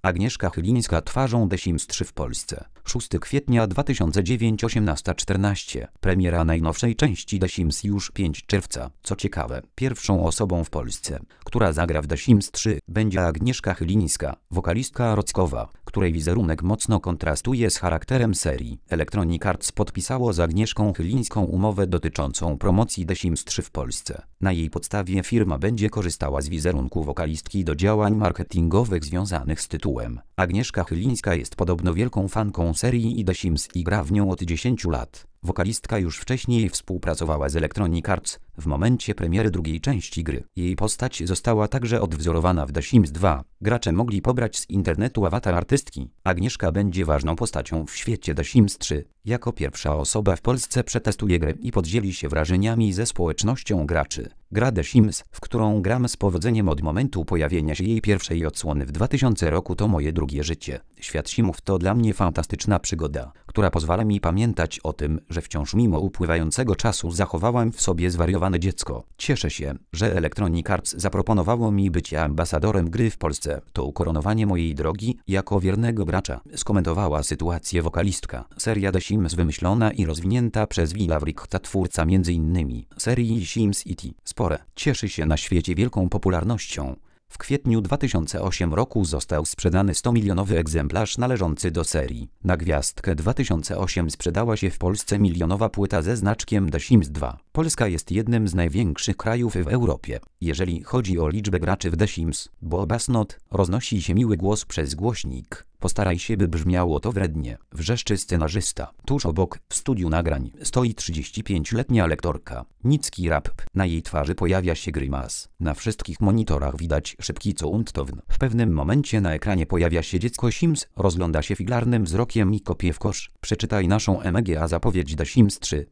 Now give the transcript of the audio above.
Agnieszka Chylińska twarzą The Sims 3 w Polsce. 6 kwietnia 2009 18:14. Premiera najnowszej części The Sims już 5 czerwca. Co ciekawe, pierwszą osobą w Polsce, która zagra w The Sims 3, będzie Agnieszka Chylińska, wokalistka rockowa, której wizerunek mocno kontrastuje z charakterem serii. Electronic Arts podpisało z Agnieszką Chylińską umowę dotyczącą promocji The Sims 3 w Polsce. Na jej podstawie firma będzie korzystała z wizerunku wokalistki do działań marketingowych związanych z tytułem. Agnieszka Chylińska jest podobno wielką fanką serii i The Sims i gra w nią od 10 lat. Wokalistka już wcześniej współpracowała z Electronic Arts w momencie premiery drugiej części gry. Jej postać została także odwzorowana w The Sims 2. Gracze mogli pobrać z internetu awatar artystki. Agnieszka będzie ważną postacią w świecie The Sims 3. Jako pierwsza osoba w Polsce przetestuje grę i podzieli się wrażeniami ze społecznością graczy. Gra The Sims, w którą gram z powodzeniem od momentu pojawienia się jej pierwszej odsłony w 2000 roku, to moje drugie życie. Świat Simów to dla mnie fantastyczna przygoda, która pozwala mi pamiętać o tym, że wciąż mimo upływającego czasu zachowałem w sobie zwariowane dziecko. Cieszę się, że Electronic Arts zaproponowało mi bycie ambasadorem gry w Polsce. To ukoronowanie mojej drogi jako wiernego gracza, skomentowała sytuację wokalistka. Seria The Sims wymyślona i rozwinięta przez Willa Wrighta, twórca m.in. serii Sims City. Spore. Cieszy się na świecie wielką popularnością. W kwietniu 2008 roku został sprzedany 100-milionowy egzemplarz należący do serii. Na gwiazdkę 2008 sprzedała się w Polsce milionowa płyta ze znaczkiem The Sims 2. Polska jest jednym z największych krajów w Europie, jeżeli chodzi o liczbę graczy w The Sims. Bob Asnot roznosi się miły głos przez głośnik. Postaraj się, by brzmiało to wrednie, wrzeszczy scenarzysta. Tuż obok, w studiu nagrań, stoi 35-letnia lektorka. Nicki rap. Na jej twarzy pojawia się grymas. Na wszystkich monitorach widać szybki Countdown. W pewnym momencie na ekranie pojawia się dziecko Sims, rozgląda się figlarnym wzrokiem i kopie w kosz. Przeczytaj naszą MGA zapowiedź The Sims 3.